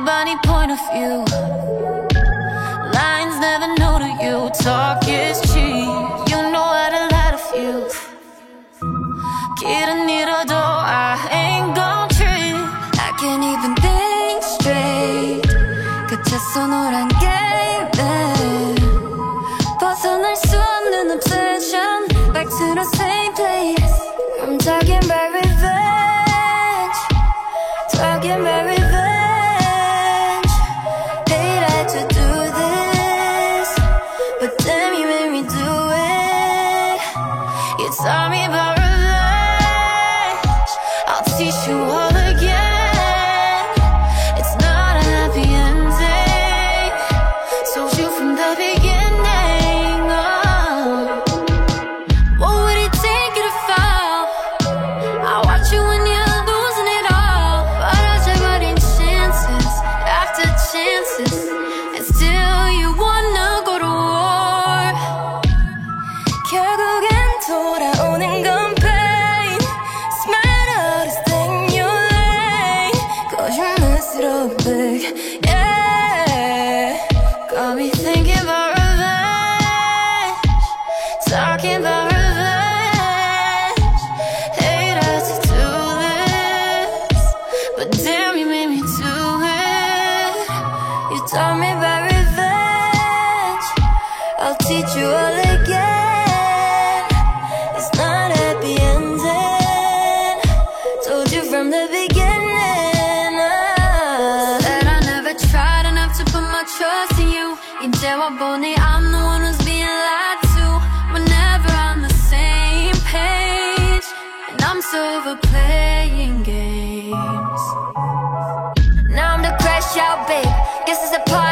funny point of view. Lines never know to you. Talk is cheap. You know how to lie to few. 길은 잃어도 I ain't gon' trip. I can't even think straight. 그쳤어 노란 게임에 벗어날 수 없는 obsession. Back to the same place. I'm talking about revenge. Talking about revenge. Hate I had to do this, but damn you made me do it. You taught me about revenge. I'll teach you all again. It's not a happy ending. Told you from the beginning. Oh. What would it take you to fall? I watch you when you're losing it all. 버려져버린 chances after chances, and still you wanna go to war. 결국엔 돌아오는 건 pain. Smile out, stay in your lane. Cause you mess it up big, yeah. Got me thinking about revenge. Talking about revenge. Hate I had to do this, but damn you made me do it. You taught me about revenge. I'll teach you all again. It's not a happy ending. Told you from the beginning. Said I never tried enough to put my trust in you. 이제 와보니 I'm the one who's being lied to. We're never on the same page, and I'm so over playing games. Now I'm the crash out, babe. Guess it's a part